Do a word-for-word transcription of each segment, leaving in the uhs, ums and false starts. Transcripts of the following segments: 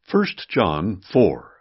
First John four.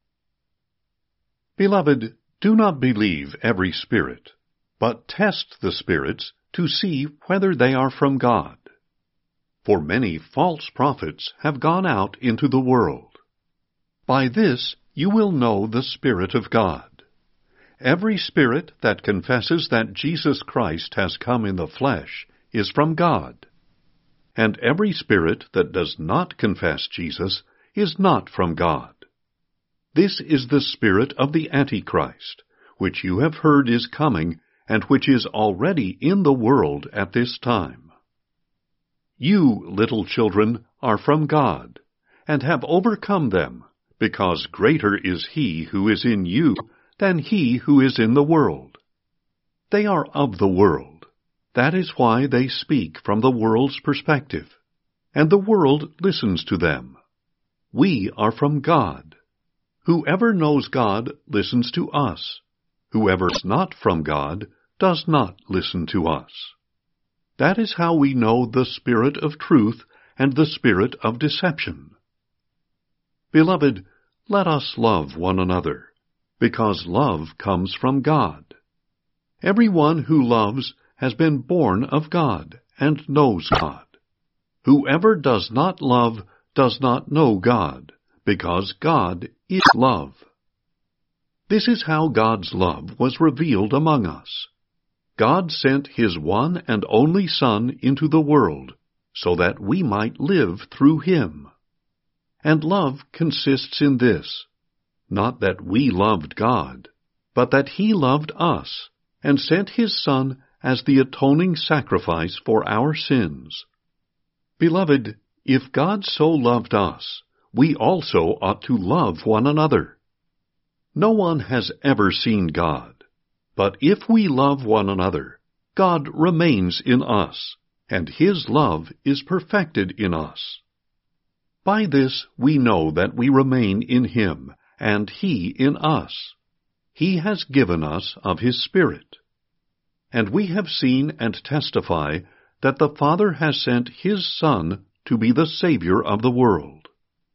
Beloved, do not believe every spirit, but test the spirits to see whether they are from God. For many false prophets have gone out into the world. By this you will know the Spirit of God. Every spirit that confesses that Jesus Christ has come in the flesh is from God. And every spirit that does not confess Jesus is not from God. This is the spirit of the Antichrist, which you have heard is coming, and which is already in the world at this time. You, little children, are from God, and have overcome them, because greater is He who is in you than he who is in the world. They are of the world. That is why they speak from the world's perspective, and the world listens to them. We are from God. Whoever knows God listens to us. Whoever is not from God does not listen to us. That is how we know the spirit of truth and the spirit of deception. Beloved, let us love one another, because love comes from God. Everyone who loves has been born of God and knows God. Whoever does not love does not know God, because God is love. This is how God's love was revealed among us. God sent His one and only Son into the world, so that we might live through Him. And love consists in this, not that we loved God, but that He loved us, and sent His Son as the atoning sacrifice for our sins. Beloved, if God so loved us, we also ought to love one another. No one has ever seen God, but if we love one another, God remains in us, and His love is perfected in us. By this we know that we remain in Him, and He in us. He has given us of His Spirit. And we have seen and testify that the Father has sent His Son to be the Savior of the world.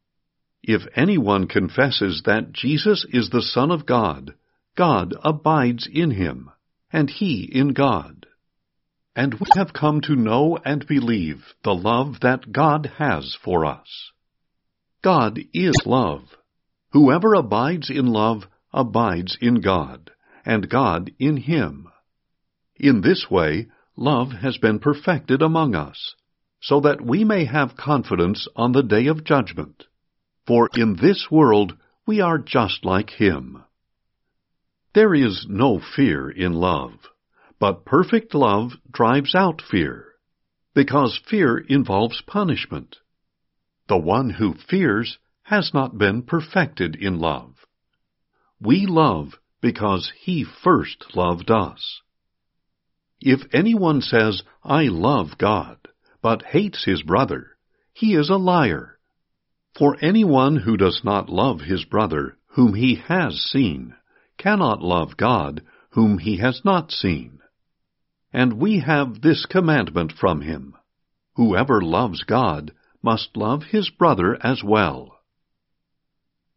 If anyone confesses that Jesus is the Son of God, God abides in him, and he in God. And we have come to know and believe the love that God has for us. God is love. Whoever abides in love abides in God, and God in him. In this way, love has been perfected among us, so that we may have confidence on the day of judgment. For in this world we are just like Him. There is no fear in love, but perfect love drives out fear, because fear involves punishment. The one who fears has not been perfected in love. We love because He first loved us. If anyone says, "I love God," but hates his brother, he is a liar. For anyone who does not love his brother, whom he has seen, cannot love God, whom he has not seen. And we have this commandment from Him: whoever loves God must love his brother as well.